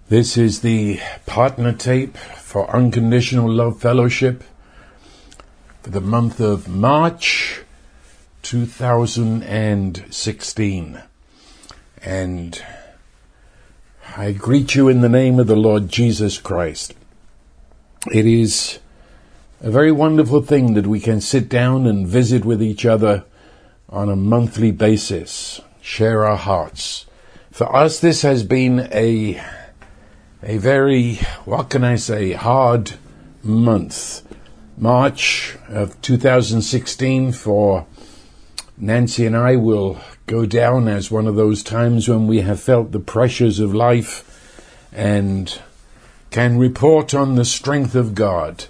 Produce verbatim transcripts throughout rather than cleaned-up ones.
This is the partner tape for Unconditional Love Fellowship for the month of March two thousand sixteen. And I greet you in the name of the Lord Jesus Christ. It is a very wonderful thing that we can sit down and visit with each other on a monthly basis, share our hearts. For us, this has been a a very, what can I say, hard month. March of two thousand sixteen for Nancy and I will go down as one of those times when we have felt the pressures of life and can report on the strength of God.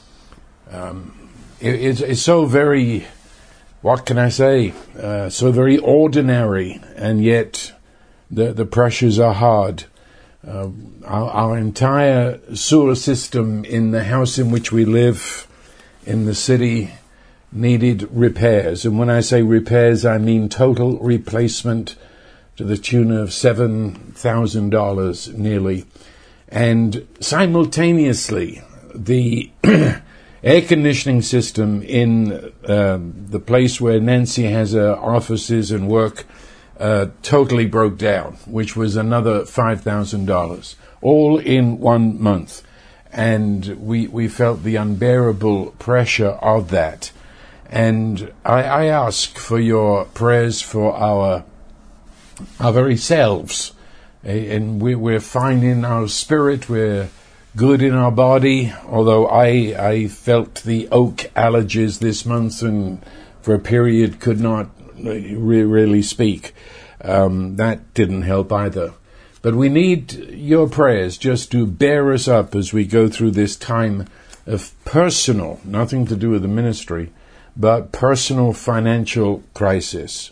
Um, it, it's, it's so very, what can I say, uh, so very ordinary, and yet the, the pressures are hard. Uh, our, our entire sewer system in the house in which we live in the city needed repairs. And when I say repairs, I mean total replacement to the tune of seven thousand dollars nearly. And simultaneously, the air conditioning system in uh, the place where Nancy has her offices and work Uh, totally broke down, which was another five thousand dollars, all in one month. And we we felt the unbearable pressure of that. And I, I ask for your prayers for our our very selves. And we, we're fine in our spirit, we're good in our body, although I, I felt the oak allergies this month and for a period could not really speak. Um, that didn't help either. But we need your prayers just to bear us up as we go through this time of personal, nothing to do with the ministry, but personal financial crisis.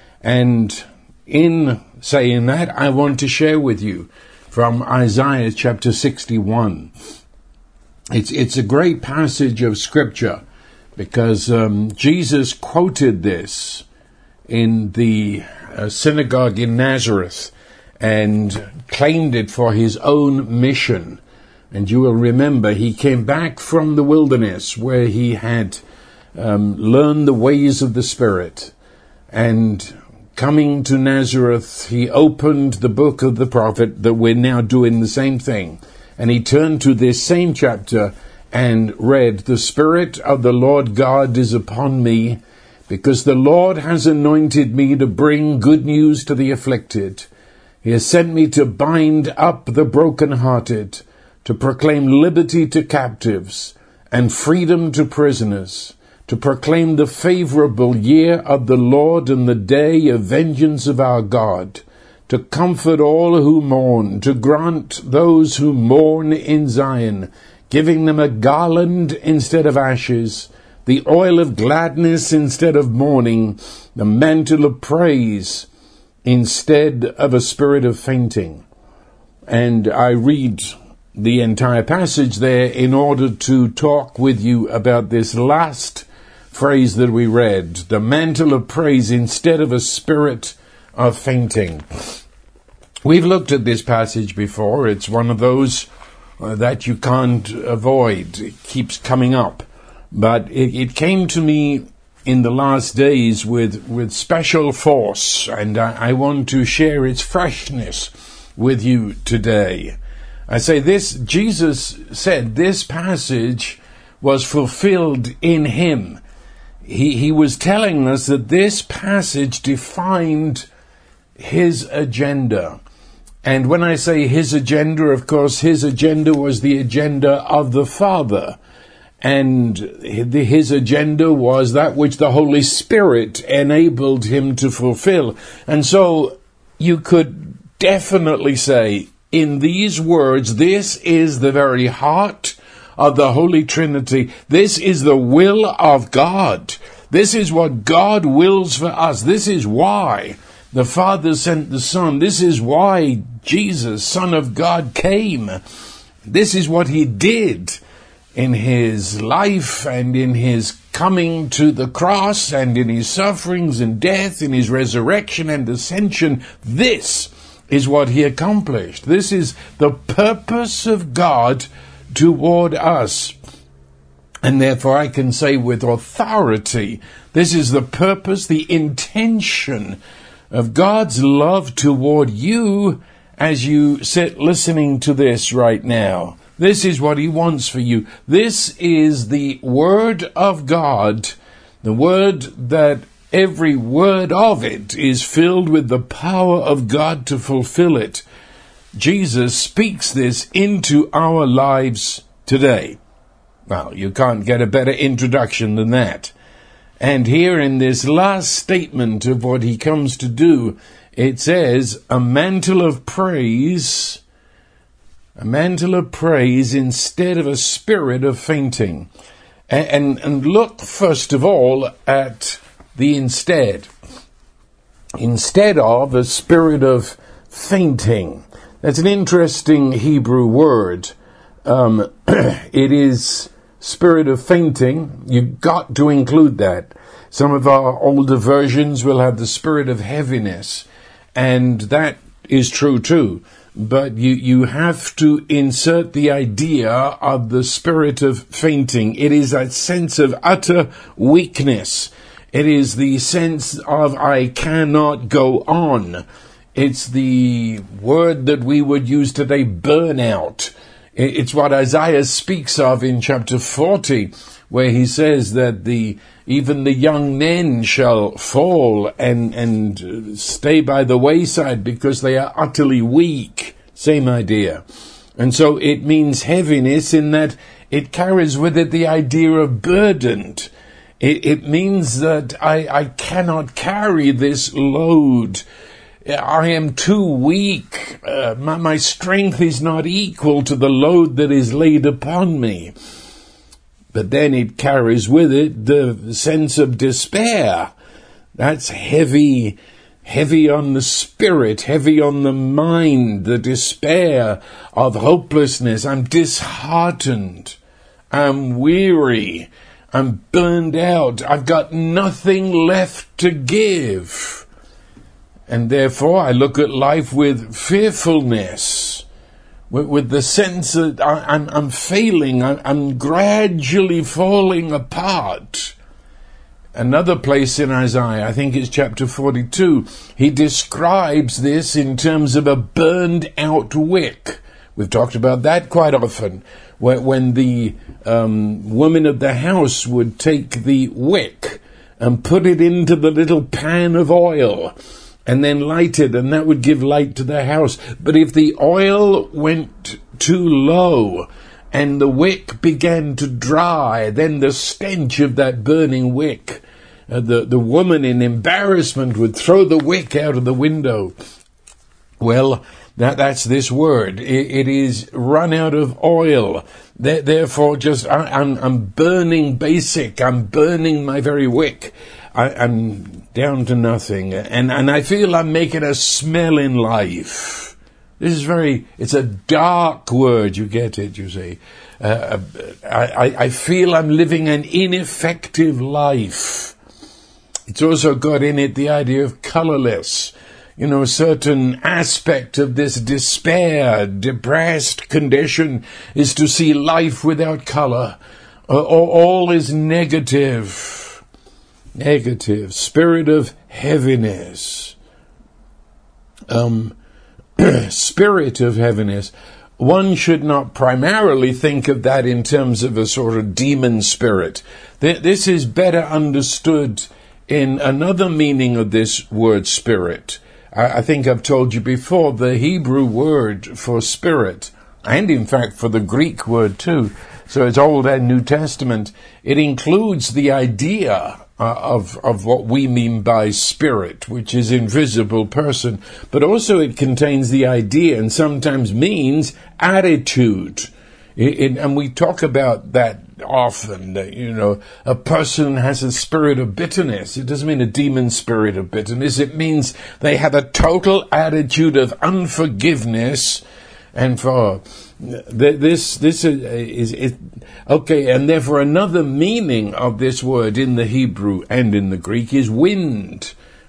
And in saying that, I want to share with you from Isaiah chapter sixty-one. It's, it's a great passage of scripture because um, Jesus quoted this in the uh, synagogue in Nazareth and claimed it for his own mission. And you will remember he came back from the wilderness where he had um, learned the ways of the Spirit. And coming to Nazareth, he opened the book of the prophet that we're now doing the same thing. And he turned to this same chapter and read, "The Spirit of the Lord God is upon me, because the Lord has anointed me to bring good news to the afflicted. He has sent me to bind up the brokenhearted, to proclaim liberty to captives and freedom to prisoners, to proclaim the favorable year of the Lord and the day of vengeance of our God, to comfort all who mourn, to grant those who mourn in Zion, giving them a garland instead of ashes, the oil of gladness instead of mourning, the mantle of praise instead of a spirit of fainting." And I read the entire passage there in order to talk with you about this last phrase that we read, the mantle of praise instead of a spirit of fainting. We've looked at this passage before. It's one of those uh, that you can't avoid. It keeps coming up. But it, it came to me in the last days with, with special force, and I, I want to share its freshness with you today. I say this, Jesus said this passage was fulfilled in him. He, he was telling us that this passage defined his agenda. And when I say his agenda, of course, his agenda was the agenda of the Father. And his agenda was that which the Holy Spirit enabled him to fulfill. And so you could definitely say, in these words, this is the very heart of the Holy Trinity. This is the will of God. This is what God wills for us. This is why the Father sent the Son. This is why Jesus, Son of God, came. This is what he did in his life and in his coming to the cross and in his sufferings and death, in his resurrection and ascension. This is what he accomplished. This is the purpose of God toward us. And therefore I can say with authority, this is the purpose, the intention of God's love toward you as you sit listening to this right now. This is what he wants for you. This is the word of God, the word that every word of it is filled with the power of God to fulfill it. Jesus speaks this into our lives today. Well, you can't get a better introduction than that. And here in this last statement of what he comes to do, it says, a mantle of praise, a mantle of praise instead of a spirit of fainting. And, and, and look first of all at the instead. Instead of a spirit of fainting. That's an interesting Hebrew word. Um, it is spirit of fainting. You've got to include that. Some of our older versions will have the spirit of heaviness, and that is true too. But you, you have to insert the idea of the spirit of fainting. It is a sense of utter weakness. It is the sense of I cannot go on. It's the word that we would use today, burnout. It's what Isaiah speaks of in chapter forty, where he says that the even the young men shall fall and, and stay by the wayside because they are utterly weak. Same idea. And so it means heaviness in that it carries with it the idea of burdened. It, it means that I, I cannot carry this load. I am too weak. Uh, my, my strength is not equal to the load that is laid upon me. But then it carries with it the sense of despair. That's heavy, heavy on the spirit, heavy on the mind, the despair of hopelessness. I'm disheartened. I'm weary. I'm burned out. I've got nothing left to give. And therefore I look at life with fearfulness, with, with the sense that I, I'm, I'm failing, I'm, I'm gradually falling apart. Another place in Isaiah, I think it's chapter forty-two, he describes this in terms of a burned out wick. We've talked about that quite often, when, when the um, woman of the house would take the wick and put it into the little pan of oil, and then light it, and that would give light to the house. But if the oil went too low and the wick began to dry, then the stench of that burning wick, uh, the, the woman in embarrassment would throw the wick out of the window. Well, that, that's this word. It, it is run out of oil. Th- therefore, just I, I'm, I'm burning basic. I'm burning my very wick. I, I'm down to nothing, and, and I feel I'm making a smell in life. This is very, it's a dark word, you get it, you see. Uh, I, I feel I'm living an ineffective life. It's also got in it the idea of colorless. You know, a certain aspect of this despair, depressed condition is to see life without color. Uh, all is negative. Negative, spirit of heaviness, um, spirit of heaviness. One should not primarily think of that in terms of a sort of demon spirit. This is better understood in another meaning of this word spirit. I think I've told you before, the Hebrew word for spirit, and in fact for the Greek word too, so it's Old and New Testament, it includes the idea Uh, of of what we mean by spirit, which is invisible person, but also it contains the idea and sometimes means attitude. It, it, and we talk about that often, that, you know, a person has a spirit of bitterness. It doesn't mean a demon spirit of bitterness. It means they have a total attitude of unforgiveness. And for this, this is, is, is okay. And therefore, another meaning of this word in the Hebrew and in the Greek is wind.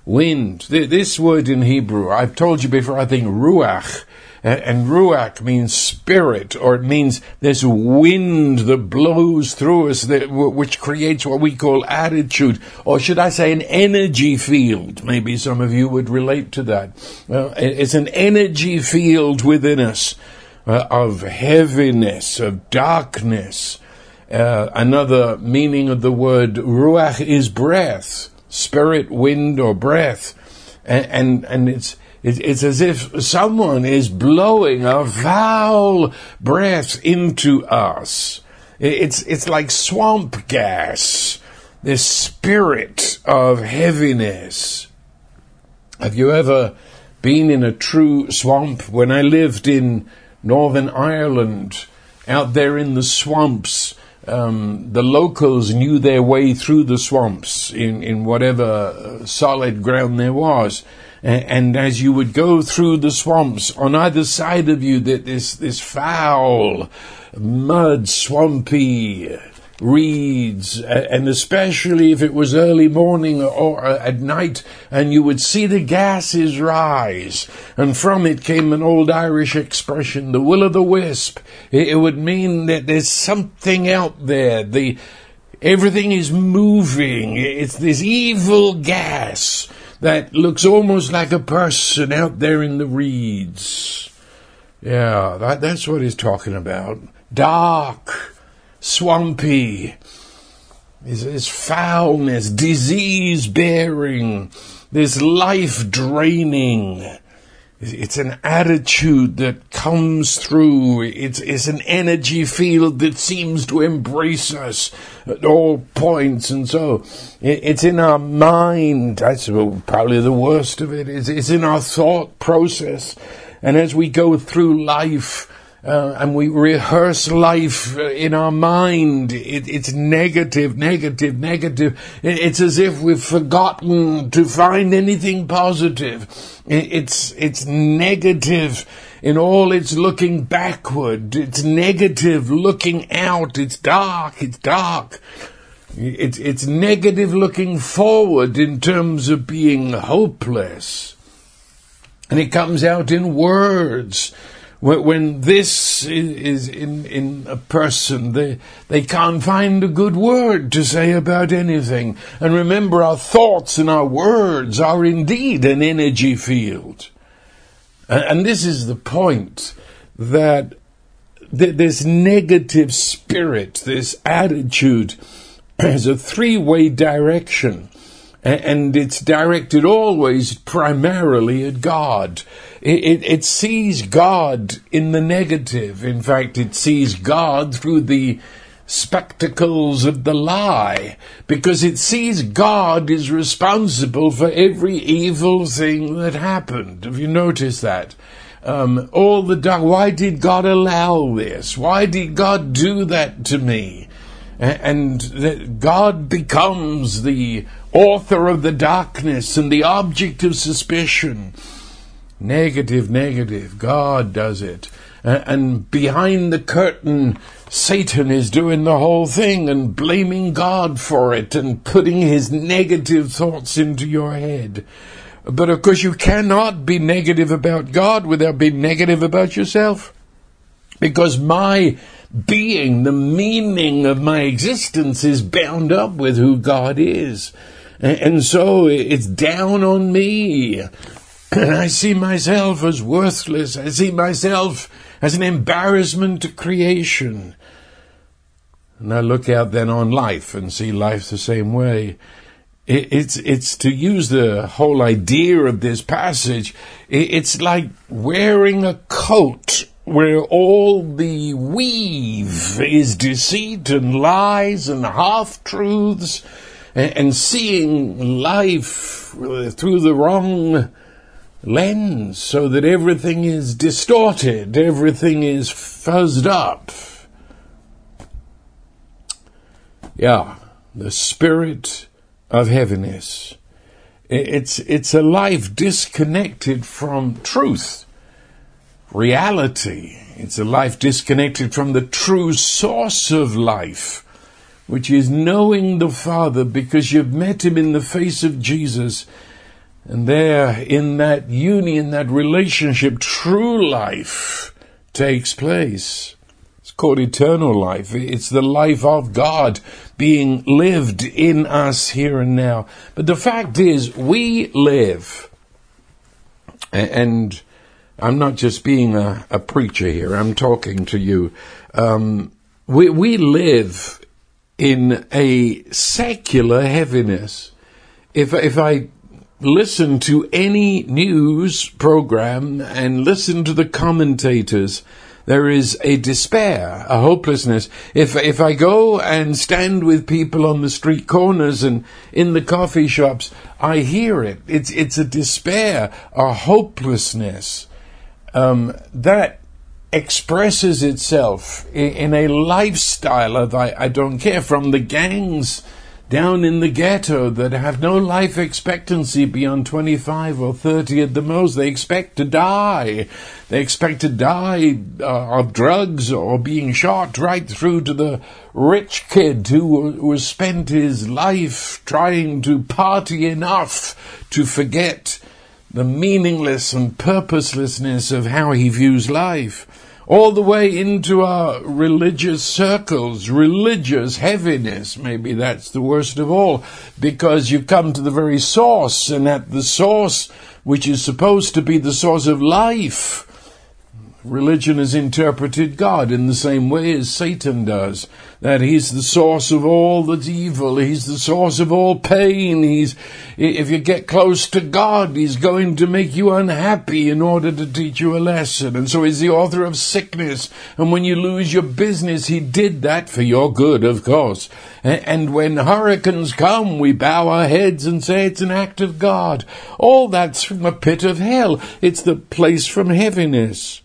wind. This word in Hebrew, I've told you before, I think ruach, and ruach means spirit, or it means this wind that blows through us, that, which creates what we call attitude, or should I say an energy field. Maybe some of you would relate to that. Uh, it's an energy field within us uh, of heaviness, of darkness. Uh, another meaning of the word ruach is breath, spirit, wind, or breath, and and, and it's It's as if someone is blowing a foul breath into us. It's, it's like swamp gas, this spirit of heaviness. Have you ever been in a true swamp? When I lived in Northern Ireland, out there in the swamps, um, the locals knew their way through the swamps in, in whatever solid ground there was. And as you would go through the swamps, on either side of you, that this this foul, mud, swampy reeds, and especially if it was early morning or at night, and you would see the gases rise, and from it came an old Irish expression, the will-o'-the-wisp. It would mean that there's something out there. The everything is moving. It's this evil gas that looks almost like a person out there in the reeds. Yeah, that, that's what he's talking about. Dark, swampy, this, this foulness, disease-bearing, this life-draining. It's an attitude that comes through. It's, it's an energy field that seems to embrace us at all points. And so it's in our mind. That's probably the worst of it. It's, it's in our thought process. And as we go through life, Uh, and we rehearse life in our mind, it, it's negative, negative, negative. It, it's as if we've forgotten to find anything positive. It, it's it's negative in all its looking backward. It's negative looking out. It's dark. It's dark. It's it's negative looking forward in terms of being hopeless. And it comes out in words. When this is in, in a person, they, they can't find a good word to say about anything. And remember, our thoughts and our words are indeed an energy field. And this is the point, that this negative spirit, this attitude, has a three-way direction. And it's directed always primarily at God. It, it, it sees God in the negative. In fact, it sees God through the spectacles of the lie, because it sees God is responsible for every evil thing that happened. Have you noticed that? Um, all the dark. Why did God allow this? Why did God do that to me? And that God becomes the author of the darkness and the object of suspicion. Negative, negative. God does it. And behind the curtain, Satan is doing the whole thing and blaming God for it and putting his negative thoughts into your head. But of course you cannot be negative about God without being negative about yourself. Because my being, the meaning of my existence, is bound up with who God is. And so it's down on me. I see myself as worthless. I see myself as an embarrassment to creation. And I look out then on life and see life the same way. It's, it's to use the whole idea of this passage, it's like wearing a coat where all the weave is deceit and lies and half-truths, and, and seeing life through the wrong lens, so that everything is distorted, everything is fuzzed up. Yeah, the spirit of heaviness. It's, it's a life disconnected from truth. Reality. It's a life disconnected from the true source of life, which is knowing the Father, because you've met him in the face of Jesus. And there, in that union, that relationship, true life takes place. It's called eternal life. It's the life of God being lived in us here and now. But the fact is, we live, and I'm not just being a, a preacher here, I'm talking to you. Um, we, we live in a secular heaviness. If, if I listen to any news program and listen to the commentators, there is a despair, a hopelessness. If if I go and stand with people on the street corners and in the coffee shops, I hear it. It's it's a despair, a hopelessness um, that expresses itself in, in a lifestyle of I, I don't care, from the gangs down in the ghetto that have no life expectancy beyond twenty-five or thirty at the most. They expect to die. They expect to die uh, of drugs or being shot, right through to the rich kid who, who has spent his life trying to party enough to forget the meaningless and purposelessness of how he views life. All the way into our religious circles, religious heaviness. Maybe that's the worst of all, because you come to the very source, and at the source, which is supposed to be the source of life, religion has interpreted God in the same way as Satan does, that he's the source of all that's evil, he's the source of all pain. He's, if you get close to God, he's going to make you unhappy in order to teach you a lesson. And so he's the author of sickness, and when you lose your business, he did that for your good, of course. And when hurricanes come, we bow our heads and say it's an act of God. All that's from a pit of hell. It's the place from heaviness.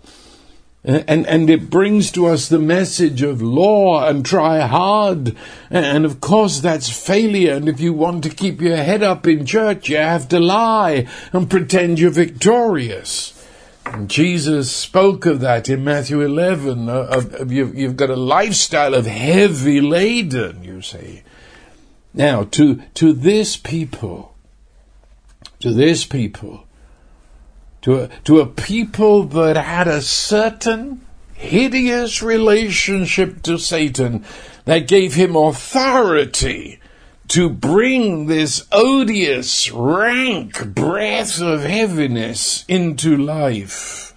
And and it brings to us the message of law and try hard. And of course that's failure. And if you want to keep your head up in church, you have to lie and pretend you're victorious. And Jesus spoke of that in Matthew eleven. Of, of you've, you've got a lifestyle of heavy laden, you see. Now, to to this people, to this people, To a, to a people that had a certain hideous relationship to Satan that gave him authority to bring this odious, rank breath of heaviness into life.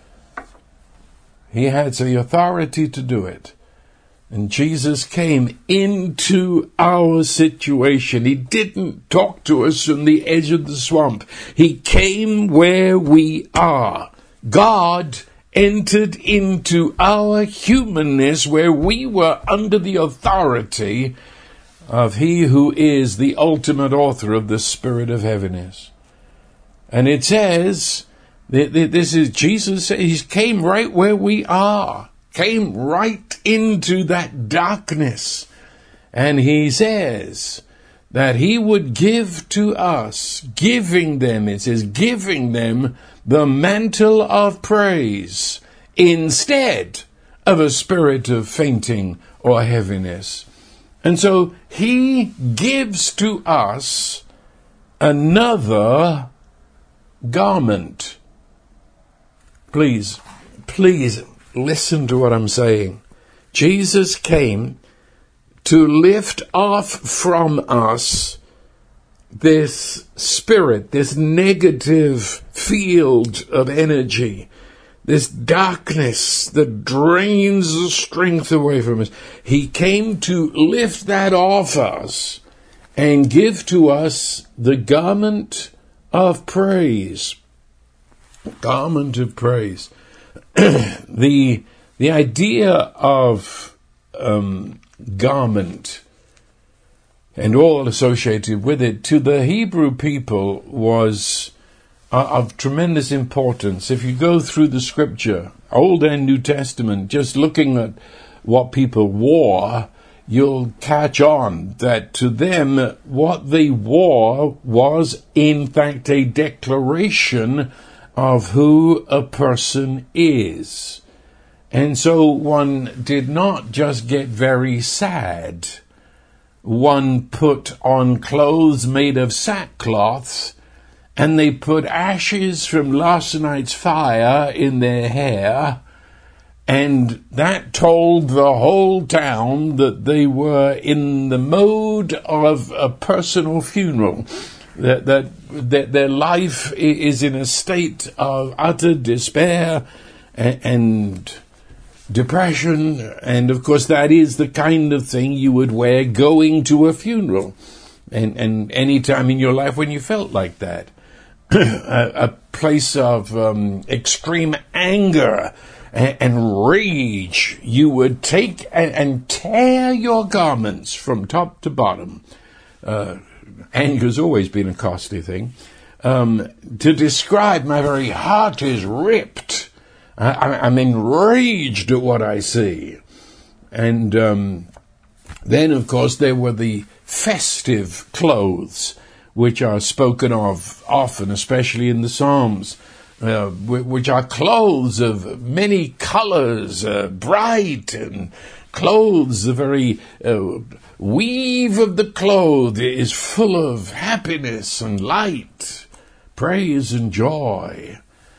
He had the authority to do it. And Jesus came into our situation. He didn't talk to us from the edge of the swamp. He came where we are. God entered into our humanness where we were under the authority of He who is the ultimate author of the spirit of heaviness. And it says, this is Jesus, He came right where we are. Came right into that darkness. And he says that he would give to us, giving them, it says, giving them the mantle of praise instead of a spirit of fainting or heaviness. And so he gives to us another garment. Please, please, listen to what I'm saying. Jesus came to lift off from us this spirit, this negative field of energy, this darkness that drains the strength away from us. He came to lift that off us and give to us the garment of praise. Garment of praise. the the idea of um, garment and all associated with it to the Hebrew people was uh, of tremendous importance. If you go through the scripture, Old and New Testament, just looking at what people wore, you'll catch on that to them what they wore was in fact a declaration of who a person is. And so one did not just get very sad. One put on clothes made of sackcloth and they put ashes from last night's fire in their hair, and that told the whole town that they were in the mode of a personal funeral, that, that, that their life is in a state of utter despair and, and depression. And of course that is the kind of thing you would wear going to a funeral, and, and any time in your life when you felt like that. a, a place of um, extreme anger and, and rage. You would take and, and tear your garments from top to bottom. Uh, anger's always been a costly thing. Um, to describe my very heart is ripped. I, I'm enraged at what I see. And um, then, of course, there were the festive clothes, which are spoken of often, especially in the Psalms, uh, which are clothes of many colors, uh, bright, and clothes, the very uh, weave of the cloth is full of happiness and light, praise and joy.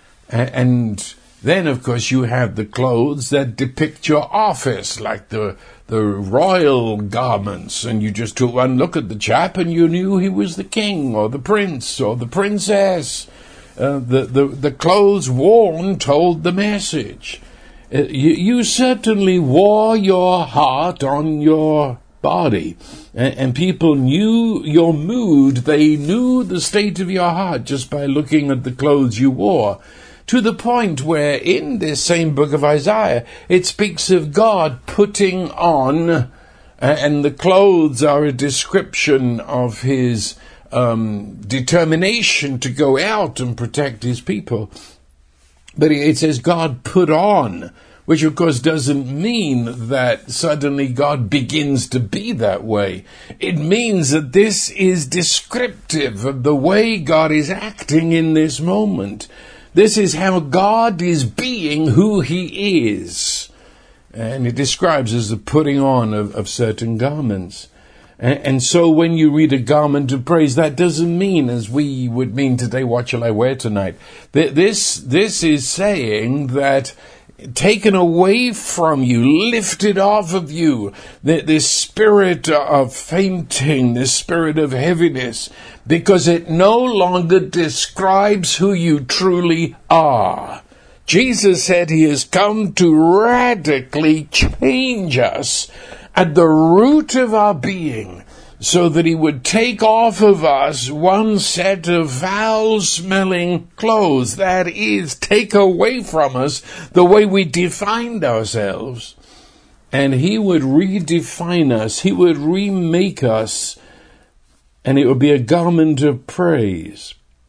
And then, of course, you have the clothes that depict your office, like the the royal garments, and you just took one look at the chap and you knew he was the king or the prince or the princess. Uh, the, the, the clothes worn told the message. Uh, you, you certainly wore your heart on your body, and, and people knew your mood. They knew the state of your heart just by looking at the clothes you wore. To the point where in this same book of Isaiah, it speaks of God putting on, uh, and the clothes are a description of his um, determination to go out and protect his people. But it says God put on, which of course doesn't mean that suddenly God begins to be that way. It means that this is descriptive of the way God is acting in this moment. This is how God is being who he is. And it describes as the putting on of, of certain garments. And, and so when you read a garment of praise, that doesn't mean, as we would mean today, what shall I wear tonight? This, this is saying that taken away from you, lifted off of you, this spirit of fainting, this spirit of heaviness, because it no longer describes who you truly are. Jesus said he has come to radically change us at the root of our being, so that he would take off of us one set of foul-smelling clothes. That is, take away from us the way we defined ourselves. And he would redefine us. He would remake us. And it would be a garment of praise.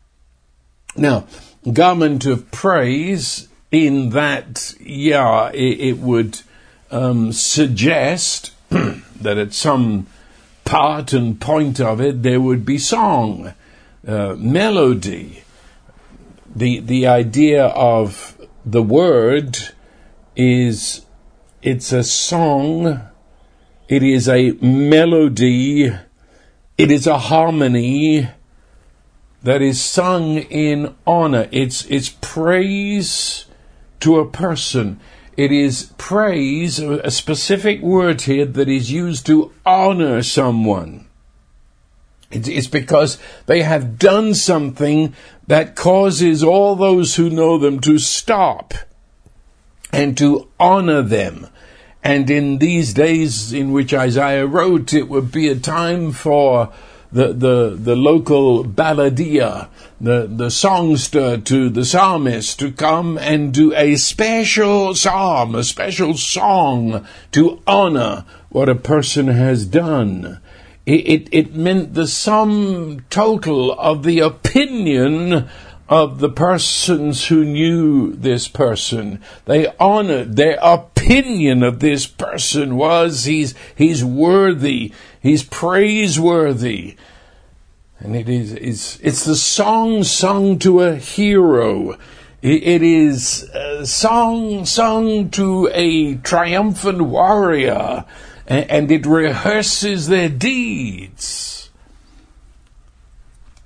Now, garment of praise in that, yeah, it, it would um, suggest that at some part and point of it, there would be song, uh, melody. The the idea of the word is, it's a song, it is a melody, it is a harmony that is sung in honor. It's it's praise to a person. It is praise, a specific word here that is used to honor someone. It's because they have done something that causes all those who know them to stop and to honor them. And in these days in which Isaiah wrote, it would be a time for the the, the local balladeer, the, the songster to the psalmist to come and do a special psalm, a special song to honor what a person has done. It, it, it meant the sum total of the opinion of the persons who knew this person. They honored their opinion of this person was he's he's worthy, he's praiseworthy. And it is it's, it's the song sung to a hero. It, it is a song sung to a triumphant warrior, and, and it rehearses their deeds.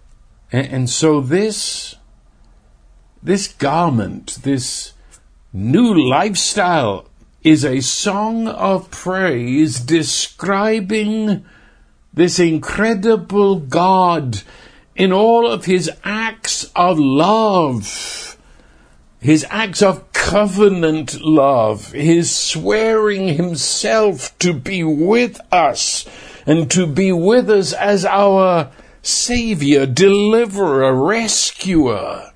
And, and so this, this garment, this new lifestyle is a song of praise describing this incredible God in all of his acts of love, his acts of covenant love, his swearing himself to be with us and to be with us as our Savior, deliverer, rescuer.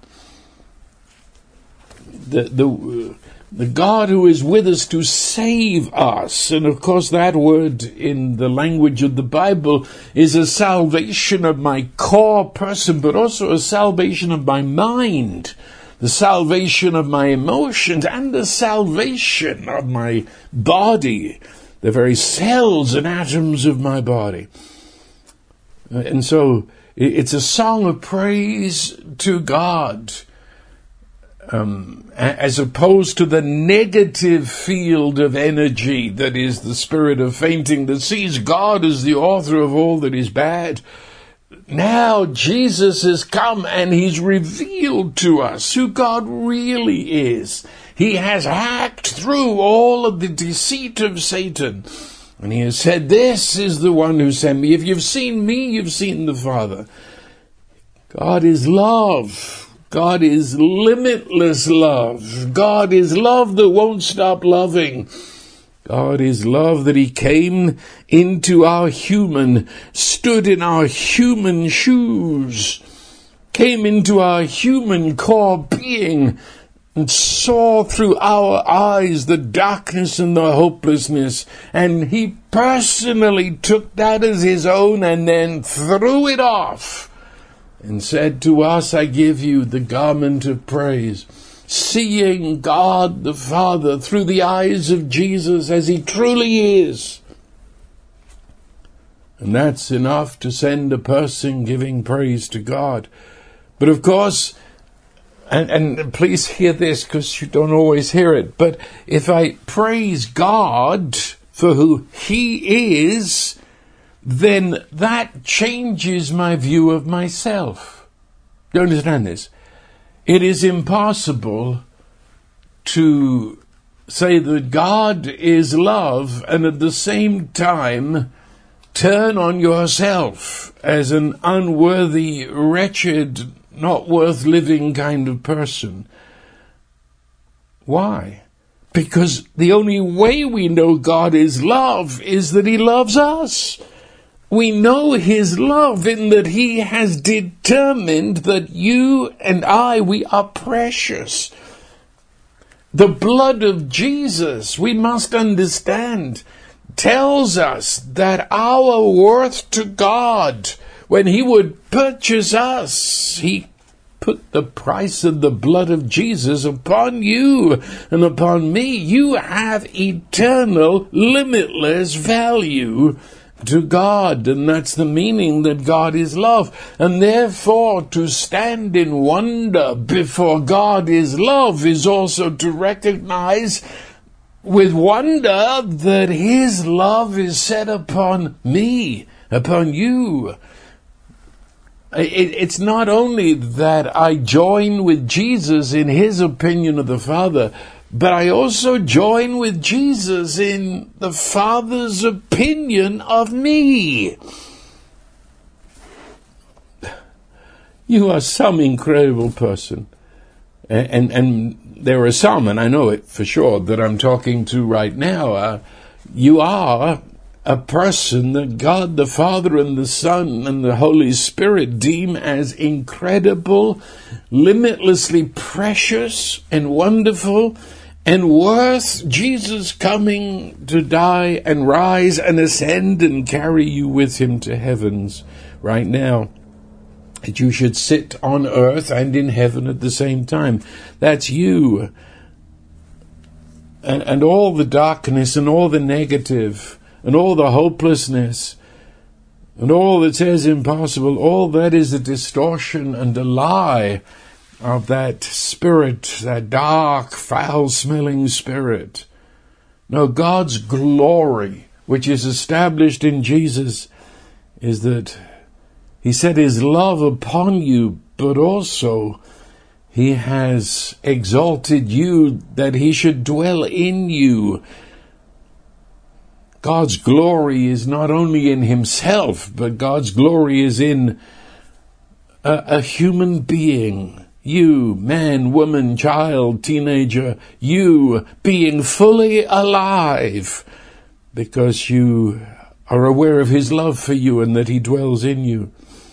The, the, the God who is with us to save us. And of course that word in the language of the Bible is a salvation of my core person, but also a salvation of my mind, the salvation of my emotions, and the salvation of my body, the very cells and atoms of my body. And so it's a song of praise to God, um, as opposed to the negative field of energy that is the spirit of fainting, that sees God as the author of all that is bad. Now Jesus has come and he's revealed to us who God really is. He has hacked through all of the deceit of Satan. And he has said, this is the one who sent me. If you've seen me, you've seen the Father. God is love. God is limitless love. God is love that won't stop loving. God is love that he came into our human, stood in our human shoes, came into our human core being, and saw through our eyes the darkness and the hopelessness. And he personally took that as his own and then threw it off and said to us, I give you the garment of praise. Seeing God the Father through the eyes of Jesus as he truly is. And that's enough to send a person giving praise to God. But of course, And, and please hear this because you don't always hear it. But if I praise God for who he is, then that changes my view of myself. Do you understand this? It is impossible to say that God is love and at the same time turn on yourself as an unworthy, wretched, not worth living kind of person. Why? Because the only way we know God is love is that he loves us. We know his love in that he has determined that you and I, we are precious. The blood of Jesus, we must understand, tells us that our worth to God, when he would purchase us, he put the price of the blood of Jesus upon you and upon me. You have eternal, limitless value to God, and that's the meaning that God is love. And therefore, to stand in wonder before God is love is also to recognize with wonder that his love is set upon me, upon you. It's not only that I join with Jesus in his opinion of the Father, but I also join with Jesus in the Father's opinion of me. You are some incredible person. And, and, and there are some, and I know it for sure, that I'm talking to right now. Uh, you are a person that God the Father and the Son and the Holy Spirit deem as incredible, limitlessly precious and wonderful, and worth Jesus coming to die and rise and ascend and carry you with him to heavens right now. That you should sit on earth and in heaven at the same time. That's you. And, and all the darkness and all the negative and all the hopelessness and all that says impossible, all that is a distortion and a lie of that spirit, that dark, foul-smelling spirit. No, God's glory, which is established in Jesus, is that He set his love upon you, but also he has exalted you that he should dwell in you. God's glory is not only in himself, but God's glory is in a, a human being. You, man, woman, child, teenager, you being fully alive because you are aware of his love for you and that he dwells in you.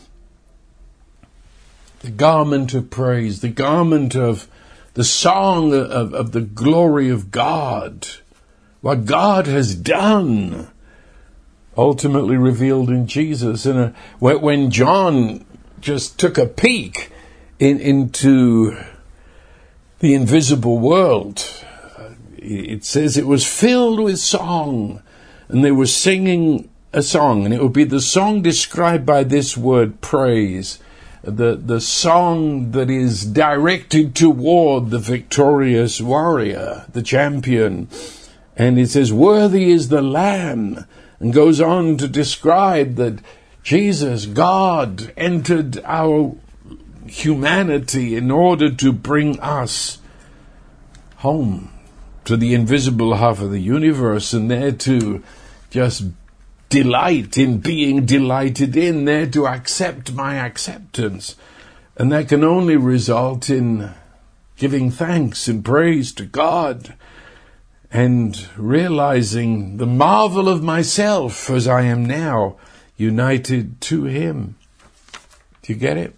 The garment of praise, the garment of the song of, of the glory of God, what God has done, ultimately revealed in Jesus. And uh, when John just took a peek in, into the invisible world, it says it was filled with song, and they were singing a song, and it would be the song described by this word, praise. The, the song that is directed toward the victorious warrior, the champion. And it says, worthy is the Lamb, and goes on to describe that Jesus, God, entered our humanity in order to bring us home to the invisible half of the universe, and there to just delight in being delighted in, there to accept my acceptance. And that can only result in giving thanks and praise to God and realizing the marvel of myself as I am now united to him. Do you get it?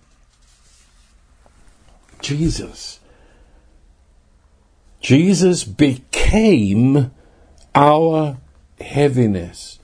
Jesus. Jesus became our heaviness.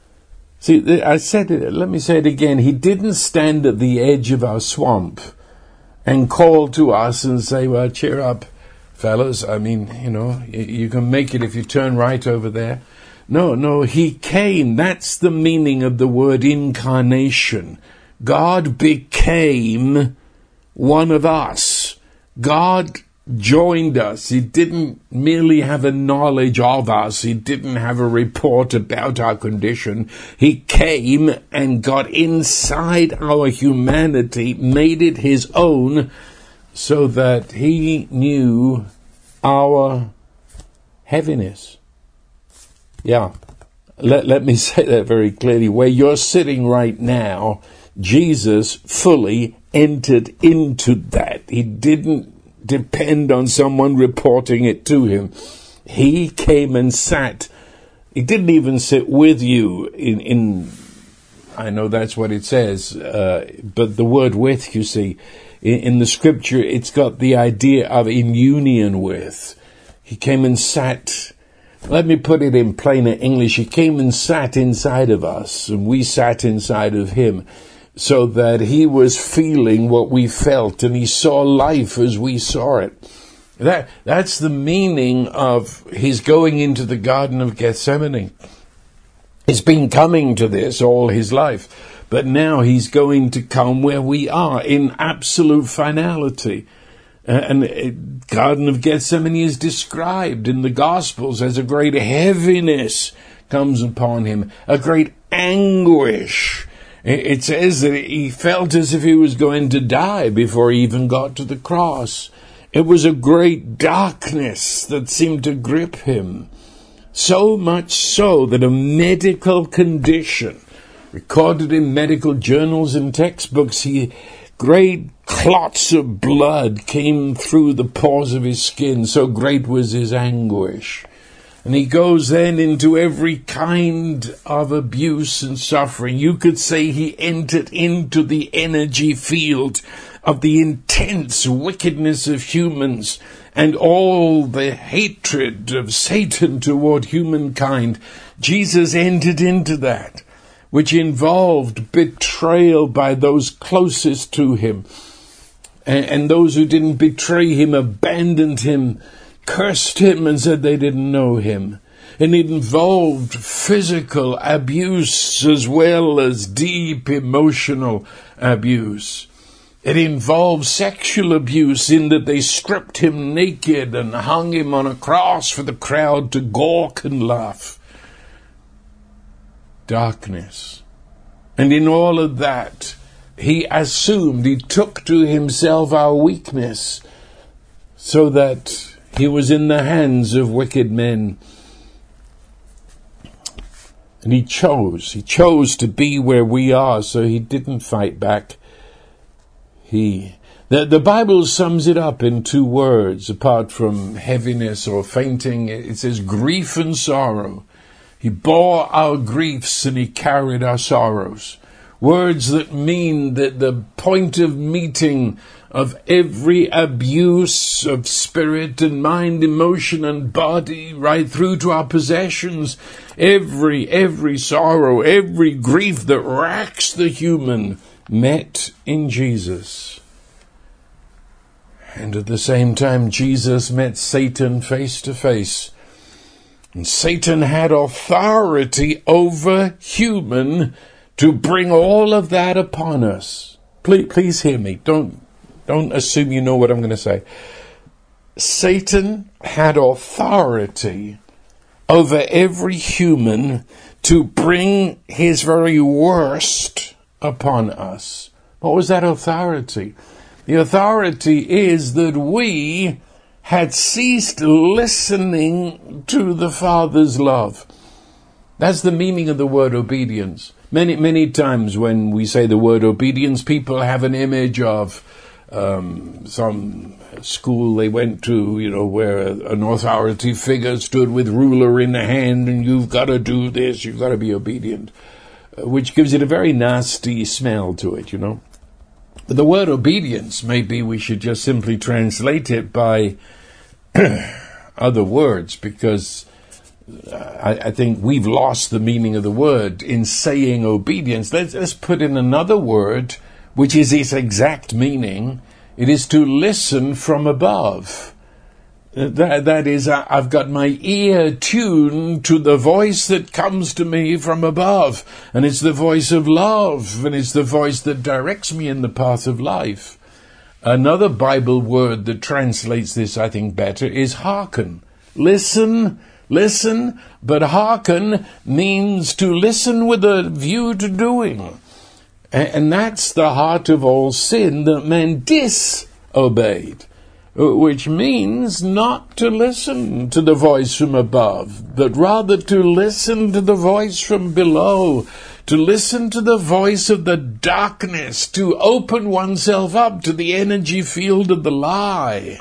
See, I said it, let me say it again. He didn't stand at the edge of our swamp and call to us and say, well, cheer up, fellas. I mean, you know, you can make it if you turn right over there. No, no, he came. That's the meaning of the word incarnation. God became one of us. God joined us. He didn't merely have a knowledge of us. He didn't have a report about our condition. He came and got inside our humanity, made it his own, so that he knew our heaviness. Yeah, let, let me say that very clearly. Where you're sitting right now, Jesus fully entered into that. He didn't depend on someone reporting it to him. He came and sat. He didn't even sit with you in, in I know that's what it says, uh, but the word with, you see, in, in the scripture, it's got the idea of in union with. He came and sat. Let me put it in plainer English. He came and sat inside of us, and we sat inside of him, so that he was feeling what we felt, and he saw life as we saw it. That that's the meaning of his going into the Garden of Gethsemane. He's been coming to this all his life, but now he's going to come where we are in absolute finality. And the Garden of Gethsemane is described in the Gospels as a great heaviness comes upon him, a great anguish. It says that he felt as if he was going to die before he even got to the cross. It was a great darkness that seemed to grip him. So much so that a medical condition, recorded in medical journals and textbooks, he, great clots of blood came through the pores of his skin. So great was his anguish. And he goes then into every kind of abuse and suffering. You could say he entered into the energy field of the intense wickedness of humans and all the hatred of Satan toward humankind. Jesus entered into that, which involved betrayal by those closest to him. And, and those who didn't betray him abandoned him, cursed him, and said they didn't know him. And it involved physical abuse as well as deep emotional abuse. It involved sexual abuse in that they stripped him naked and hung him on a cross for the crowd to gawk and laugh. Darkness. And in all of that, he assumed, he took to himself our weakness so that he was in the hands of wicked men. And he chose, he chose to be where we are, so he didn't fight back. He, the, the Bible sums it up in two words, apart from heaviness or fainting. It says grief and sorrow. He bore our griefs and he carried our sorrows. Words that mean that the point of meeting of every abuse of spirit and mind, emotion and body, right through to our possessions, every, every sorrow, every grief that racks the human, met in Jesus. And at the same time, Jesus met Satan face to face. And Satan had authority over human to bring all of that upon us. Please, please hear me. Don't, don't assume you know what I'm going to say. Satan had authority over every human to bring his very worst upon us. What was that authority? The authority is that we had ceased listening to the Father's love. That's the meaning of the word obedience. Many, many times when we say the word obedience, people have an image of um, some school they went to, you know, where an authority figure stood with ruler in the hand and you've got to do this, you've got to be obedient, which gives it a very nasty smell to it, you know. But the word obedience, maybe we should just simply translate it by other words, because I, I think we've lost the meaning of the word in saying obedience. Let's, let's put in another word, which is its exact meaning. It is to listen from above. That, that is, I, I've got my ear tuned to the voice that comes to me from above. And it's the voice of love, and it's the voice that directs me in the path of life. Another Bible word that translates this, I think, better is hearken. Listen, listen, but hearken means to listen with a view to doing. And that's the heart of all sin, that men disobeyed, which means not to listen to the voice from above, but rather to listen to the voice from below, to listen to the voice of the darkness, to open oneself up to the energy field of the lie.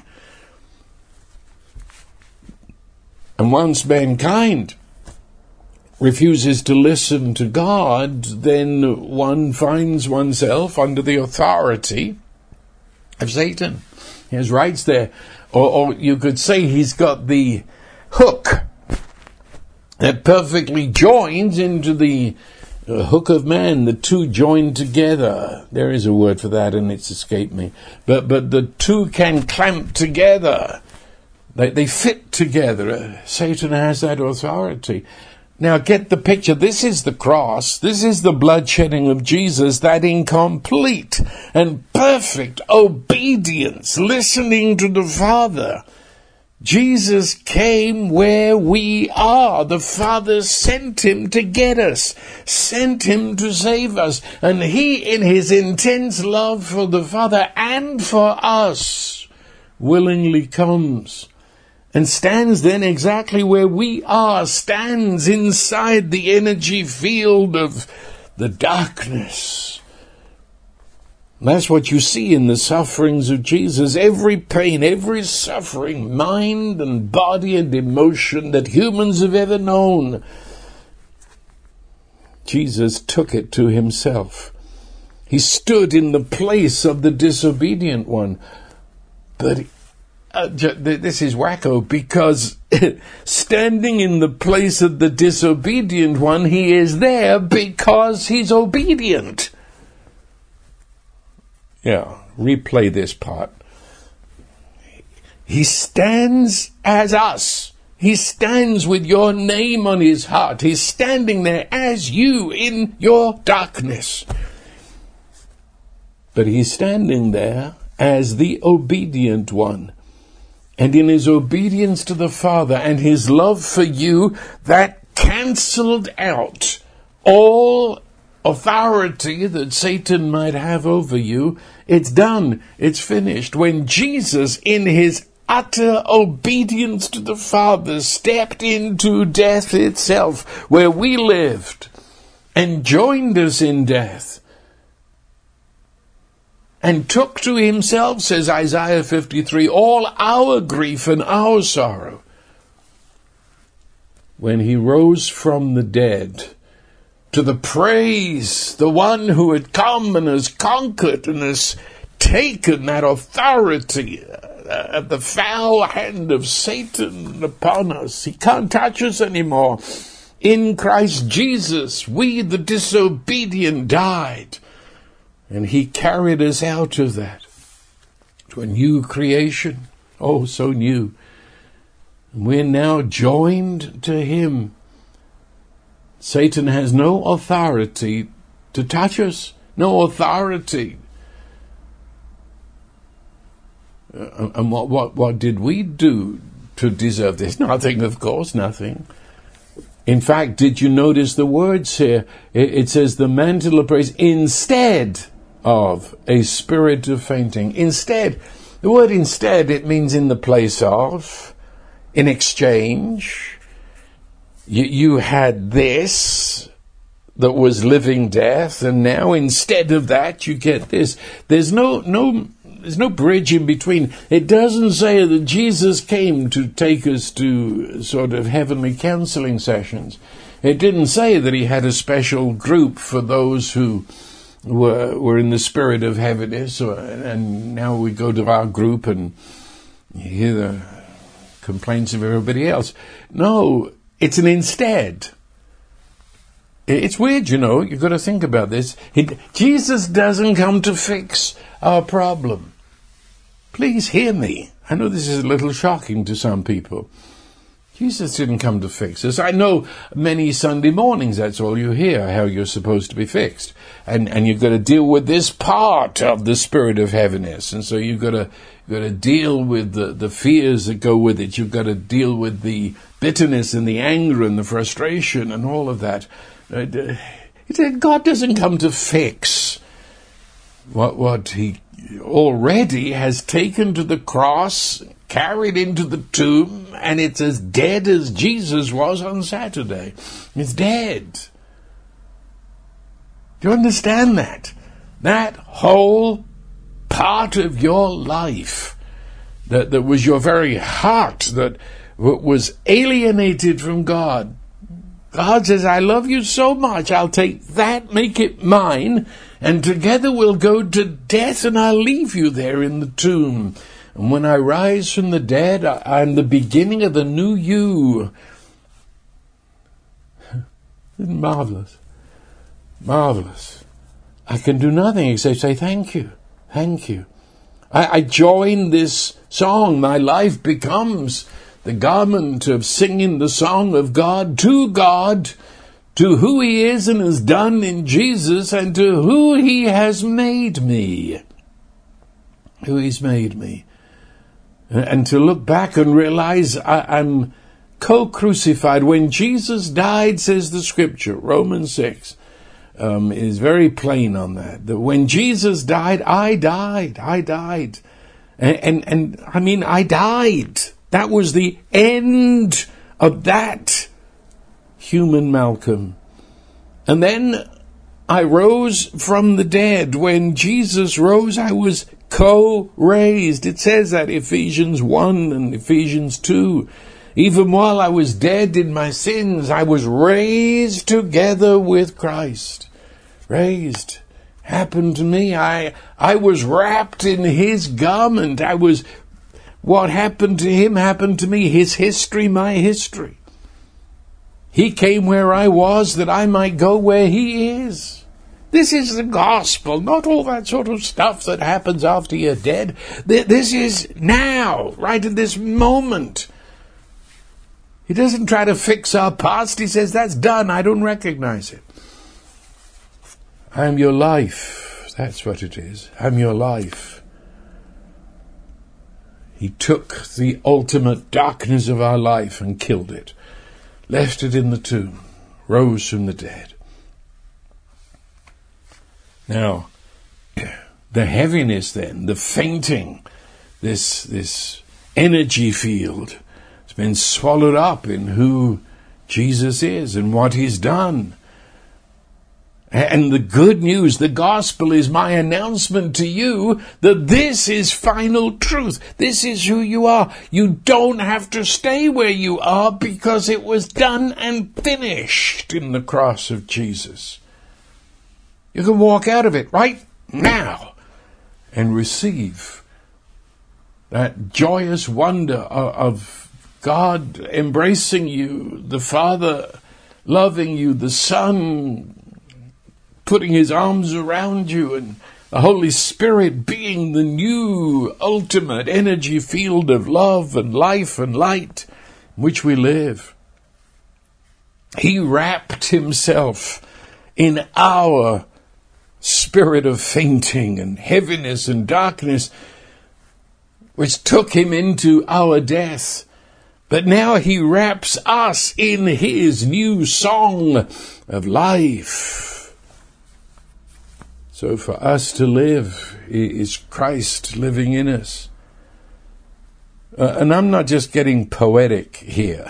And once mankind refuses to listen to God, then one finds oneself under the authority of Satan. He has rights there. Or, or you could say he's got the hook that perfectly joins into the uh, hook of man. The two join together. There is a word for that and it's escaped me. But, but the two can clamp together. They, they fit together. Satan has that authority. Now get the picture. This is the cross. This is the bloodshedding of Jesus, that in complete and perfect obedience, listening to the Father. Jesus came where we are. The Father sent him to get us, sent him to save us. And he, in his intense love for the Father and for us, willingly comes and stands then exactly where we are, stands inside the energy field of the darkness. That's what you see in the sufferings of Jesus. Every pain, every suffering, mind and body and emotion that humans have ever known, Jesus took it to himself. He stood in the place of the disobedient one. But Uh, this is wacko, because standing in the place of the disobedient one, he is there because he's obedient. Yeah, replay this part. He stands as us. He stands with your name on his heart. He's standing there as you in your darkness. But he's standing there as the obedient one. And in his obedience to the Father and his love for you, that cancelled out all authority that Satan might have over you. It's done. It's finished. When Jesus, in his utter obedience to the Father, stepped into death itself, where we lived, and joined us in death, and took to himself, says Isaiah fifty-three, all our grief and our sorrow. When he rose from the dead to the praise, the one who had come and has conquered and has taken that authority at the foul hand of Satan upon us. He can't touch us anymore. In Christ Jesus, we, the disobedient, died. And he carried us out of that to a new creation. Oh, so new. And we're now joined to him. Satan has no authority to touch us. No authority. Uh, and what, what, what did we do to deserve this? Nothing, of course, nothing. In fact, did you notice the words here? It, it says the mantle of praise instead of a spirit of fainting. Instead, the word instead, it means in the place of, in exchange. You, you had this that was living death, and now instead of that you get this. There's no no there's no bridge in between. It doesn't say that Jesus came to take us to sort of heavenly counseling sessions. It didn't say that he had a special group for those who were were in the spirit of heaviness, or, and now we go to our group and you hear the complaints of everybody else. No, it's an instead. It's weird, you know. You've got to think about this. It, Jesus doesn't come to fix our problem. Please hear me. I know this is a little shocking to some people. Jesus didn't come to fix us. I know many Sunday mornings that's all you hear, how you're supposed to be fixed. And and you've got to deal with this part of the spirit of heaviness. And so you've got to, you've got to deal with the, the fears that go with it. You've got to deal with the bitterness and the anger and the frustration and all of that. God doesn't come to fix what, what he already has taken to the cross, carried into the tomb, and it's as dead as Jesus was on Saturday. It's dead. Do you understand that? That whole part of your life that, that was your very heart, that was alienated from God. God says, I love you so much, I'll take that, make it mine, and together we'll go to death, and I'll leave you there in the tomb. And when I rise from the dead, I'm the beginning of the new you. Isn't marvelous? Marvelous. I can do nothing except say thank you. Thank you. I, I join this song. My life becomes the garment of singing the song of God to God, to who he is and has done in Jesus, and to who he has made me. Who he's made me. And to look back and realize I, I'm co-crucified. When Jesus died, says the scripture, Romans six, um, is very plain on that. That when Jesus died, I died. I died. And, and, and I mean, I died. That was the end of that human Malcolm. And then I rose from the dead. When Jesus rose, I was co-raised. It says that Ephesians one and Ephesians two. Even while I was dead in my sins, I was raised together with Christ. Raised. Happened to me. I, I was wrapped in his garment. I was, what happened to him happened to me. His history, my history. He came where I was that I might go where he is. This is the gospel, not all that sort of stuff that happens after you're dead. This is now, right at this moment. He doesn't try to fix our past. He says, that's done. I don't recognize it. I am your life. That's what it is. I'm your life. He took the ultimate darkness of our life and killed it. Left it in the tomb. Rose from the dead. Now, the heaviness then, the fainting, this this energy field, has been swallowed up in who Jesus is and what he's done. And the good news, the gospel, is my announcement to you that this is final truth. This is who you are. You don't have to stay where you are because it was done and finished in the cross of Jesus. You can walk out of it right now and receive that joyous wonder of God embracing you, the Father loving you, the Son putting his arms around you, and the Holy Spirit being the new ultimate energy field of love and life and light in which we live. He wrapped himself in our spirit of fainting and heaviness and darkness, which took him into our death. But now he wraps us in his new song of life. So for us to live is Christ living in us. Uh, and I'm not just getting poetic here.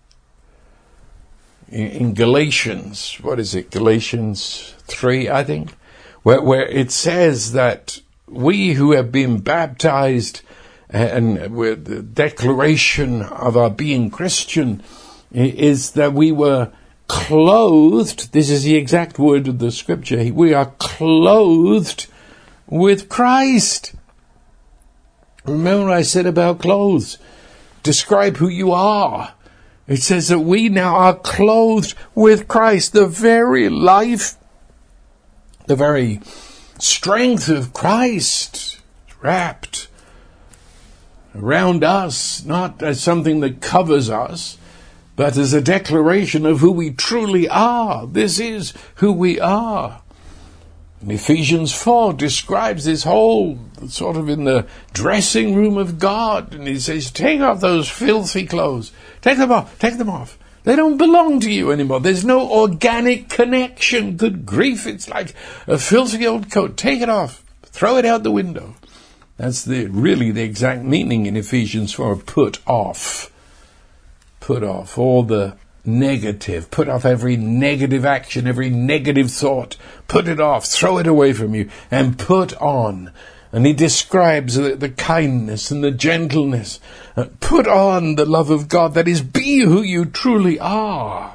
In, in Galatians, what is it? Galatians three, I think, where, where it says that we who have been baptized and with the declaration of our being Christian is that we were clothed, this is the exact word of the scripture, we are clothed with Christ. Remember what I said about clothes? Describe who you are. It says that we now are clothed with Christ. The very life, the very strength of Christ wrapped around us, not as something that covers us, but as a declaration of who we truly are. This is who we are. And Ephesians four describes this whole sort of in the dressing room of God. And he says, take off those filthy clothes. Take them off. Take them off. They don't belong to you anymore. There's no organic connection. Good grief. It's like a filthy old coat. Take it off. Throw it out the window. That's the really the exact meaning in Ephesians four. Put off. Put off all the negative. Put off every negative action, every negative thought. Put it off. Throw it away from you and put on. And he describes the, the kindness and the gentleness. Uh, put on the love of God. That is, be who you truly are.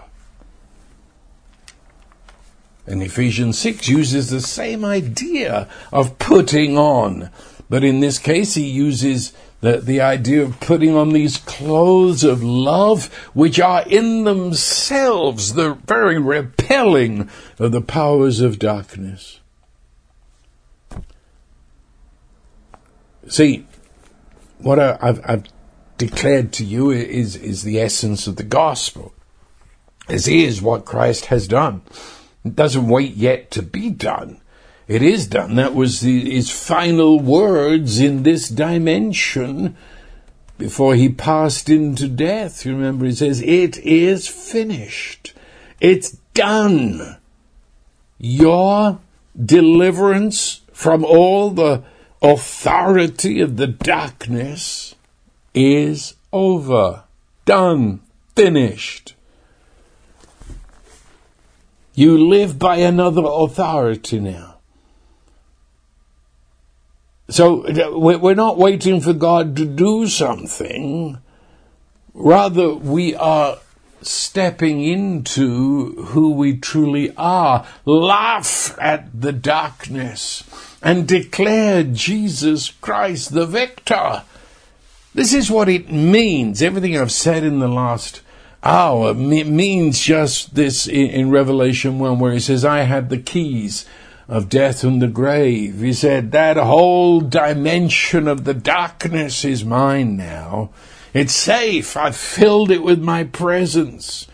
And Ephesians six uses the same idea of putting on. But in this case, he uses The, the idea of putting on these clothes of love, which are in themselves the very repelling of the powers of darkness. See, what I, I've, I've declared to you is, is the essence of the gospel. This is what Christ has done. It doesn't wait yet to be done. It is done. That was the, his final words in this dimension before he passed into death. You remember, he says, it is finished. It's done. Your deliverance from all the authority of the darkness is over. Done. Finished. You live by another authority now. So we're not waiting for God to do something. Rather, we are stepping into who we truly are. Laugh at the darkness and declare Jesus Christ the victor. This is what it means. Everything I've said in the last hour means just this in Revelation one, where he says, I have the keys of death and the grave. He said, that whole dimension of the darkness is mine now. It's safe. I've filled it with my presence.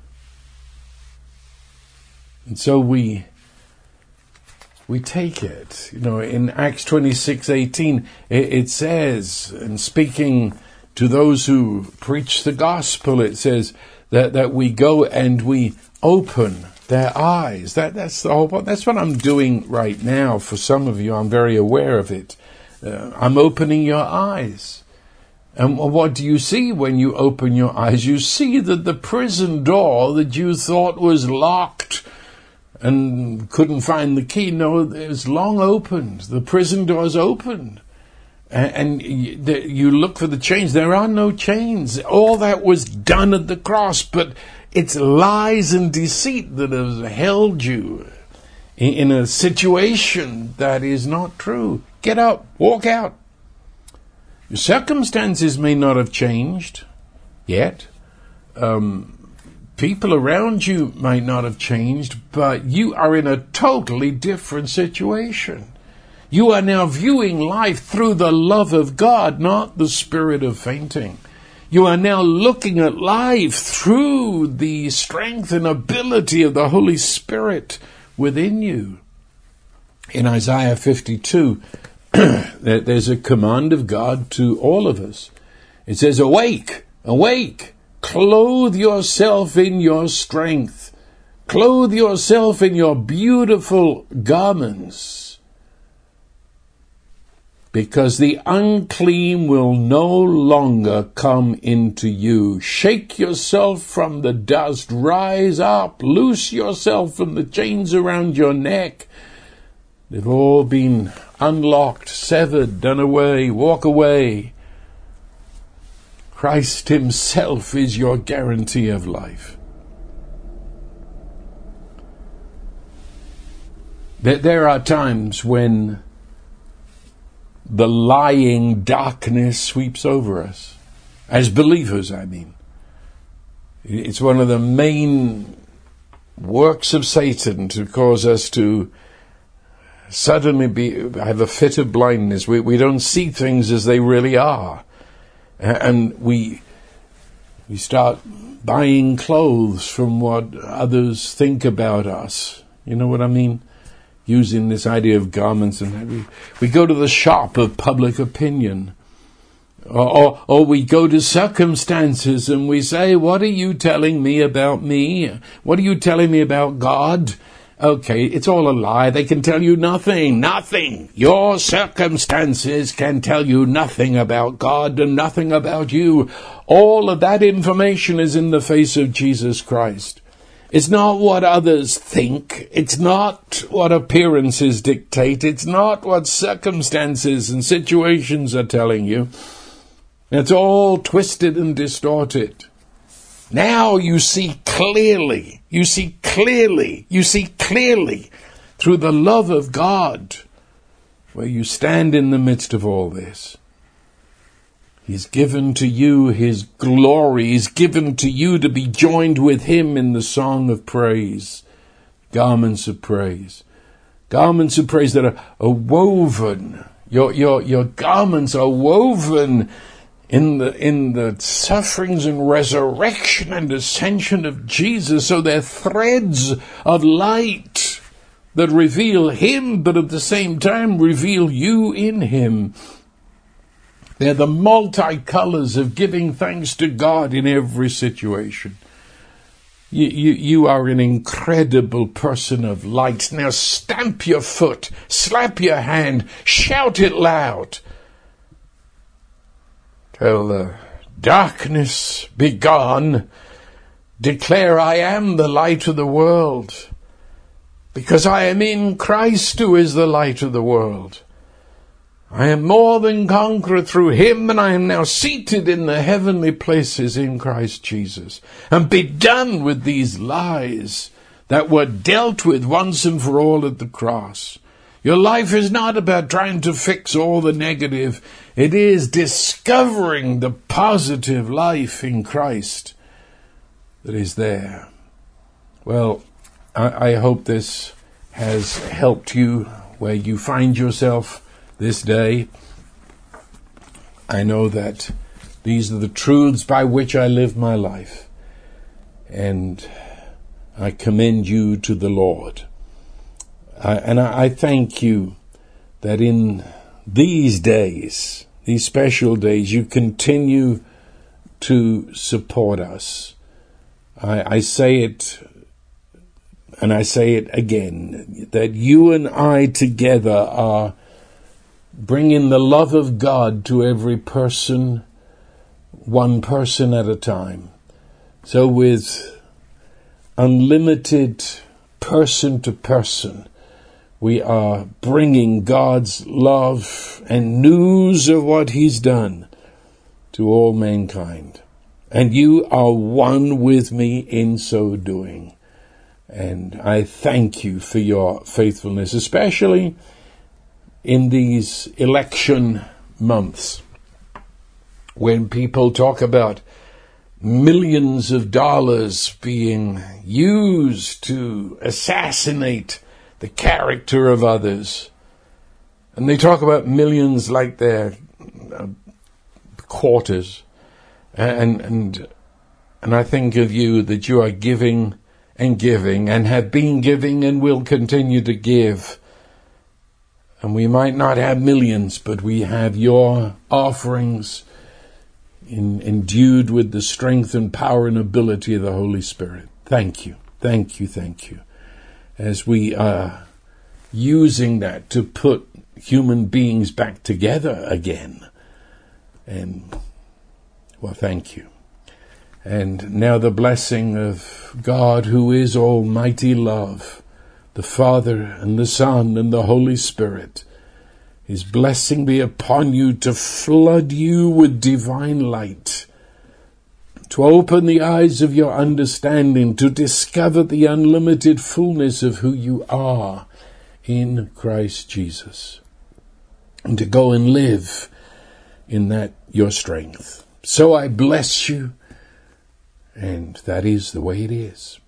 And so we we take it. You know, in Acts twenty-six eighteen, it, it says, and speaking to those who preach the gospel, it says that, that we go and we open their eyes. That, that's the whole point. That's what I'm doing right now. For some of you, I'm very aware of it. Uh, I'm opening your eyes. And what do you see when you open your eyes? You see that the prison door that you thought was locked and couldn't find the key, no, it was long opened. The prison door's opened. And you look for the chains. There are no chains. All that was done at the cross, but it's lies and deceit that have held you in a situation that is not true. Get up, walk out. Your circumstances may not have changed yet. Um, people around you might not have changed, but you are in a totally different situation. You are now viewing life through the love of God, not the spirit of fainting. You are now looking at life through the strength and ability of the Holy Spirit within you. In Isaiah fifty-two, there's a command of God to all of us. It says, awake, awake, clothe yourself in your strength, clothe yourself in your beautiful garments, because the unclean will no longer come into you. Shake yourself from the dust, rise up, loose yourself from the chains around your neck. They've all been unlocked, severed, done away, walk away. Christ himself is your guarantee of life. There are times when the lying darkness sweeps over us. As believers, I mean. It's one of the main works of Satan to cause us to suddenly be have a fit of blindness. We we don't see things as they really are, and we we start buying clothes from what others think about us. You know what I mean? Using this idea of garments, and we we go to the shop of public opinion, or, or or we go to circumstances and we say, "What are you telling me about me? What are you telling me about God?" Okay, it's all a lie. They can tell you nothing, nothing. Your circumstances can tell you nothing about God and nothing about you. All of that information is in the face of Jesus Christ. It's not what others think. It's not what appearances dictate. It's not what circumstances and situations are telling you. It's all twisted and distorted. Now you see clearly, you see clearly, you see clearly through the love of God where you stand in the midst of all this. He's given to you his glory. He's given to you to be joined with him in the song of praise, garments of praise, garments of praise that are, are woven. Your, your, your garments are woven in the in the sufferings and resurrection and ascension of Jesus, so they're threads of light that reveal him, but at the same time reveal you in him. They're the multicolors of giving thanks to God in every situation. You, you, you are an incredible person of light. Now stamp your foot, slap your hand, shout it loud. Tell the darkness, be gone. Declare, I am the light of the world, because I am in Christ who is the light of the world. I am more than conqueror through him, and I am now seated in the heavenly places in Christ Jesus. And be done with these lies that were dealt with once and for all at the cross. Your life is not about trying to fix all the negative. It is discovering the positive life in Christ that is there. Well, I, I hope this has helped you where you find yourself this day. I know that these are the truths by which I live my life, and I commend you to the Lord. I, and I, I thank you that in these days, these special days, you continue to support us. I, I say it and I say it again, that you and I together are bringing the love of God to every person, one person at a time. So with unlimited person to person, we are bringing God's love and news of what He's done to all mankind. And you are one with me in so doing. And I thank you for your faithfulness, especially in these election months, when people talk about millions of dollars being used to assassinate the character of others. And they talk about millions like they're uh, quarters. And, and, and I think of you that you are giving and giving and have been giving and will continue to give. And we might not have millions, but we have your offerings in, endued with the strength and power and ability of the Holy Spirit. Thank you, thank you, thank you. As we are using that to put human beings back together again. And, well, thank you. And now the blessing of God, who is almighty love, the Father and the Son and the Holy Spirit, His blessing be upon you to flood you with divine light, to open the eyes of your understanding, to discover the unlimited fullness of who you are in Christ Jesus, and to go and live in that your strength. So I bless you, and that is the way it is.